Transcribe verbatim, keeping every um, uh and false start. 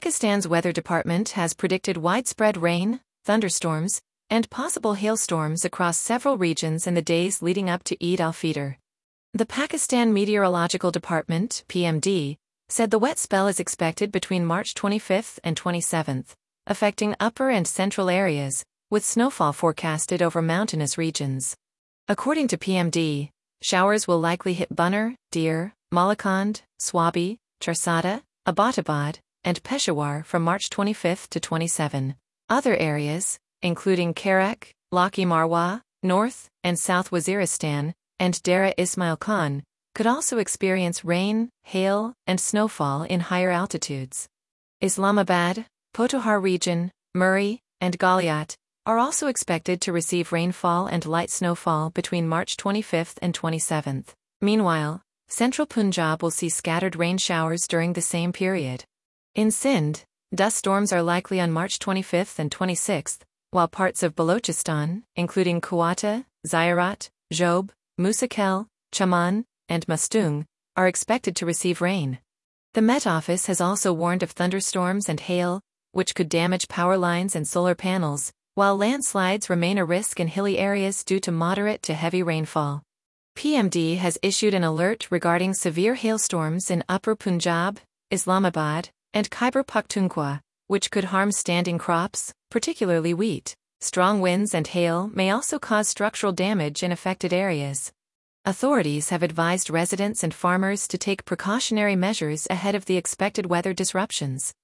Pakistan's weather department has predicted widespread rain, thunderstorms, and possible hailstorms across several regions in the days leading up to Eid al-Fitr. The Pakistan Meteorological Department, P M D, said the wet spell is expected between March twenty-fifth and twenty-seventh, affecting upper and central areas, with snowfall forecasted over mountainous regions. According to P M D, showers will likely hit Buner, Dir, Malakand, Swabi, Charsada, Abbottabad, and Peshawar from March twenty-fifth to twenty-seventh. Other areas, including Karak, Laki Marwa, North and South Waziristan, and Dera Ismail Khan, could also experience rain, hail, and snowfall in higher altitudes. Islamabad, Pothohar region, Murree, and Galiat are also expected to receive rainfall and light snowfall between March twenty-fifth and twenty-seventh. Meanwhile, central Punjab will see scattered rain showers during the same period. In Sindh, dust storms are likely on March twenty-fifth and twenty-sixth, while parts of Balochistan, including Quetta, Zairat, Job, Musakel, Chaman, and Mastung, are expected to receive rain. The Met Office has also warned of thunderstorms and hail, which could damage power lines and solar panels, while landslides remain a risk in hilly areas due to moderate to heavy rainfall. P M D has issued an alert regarding severe hailstorms in Upper Punjab, Islamabad, and Khyber Pakhtunkhwa, which could harm standing crops, particularly wheat. Strong winds and hail may also cause structural damage in affected areas. Authorities have advised residents and farmers to take precautionary measures ahead of the expected weather disruptions.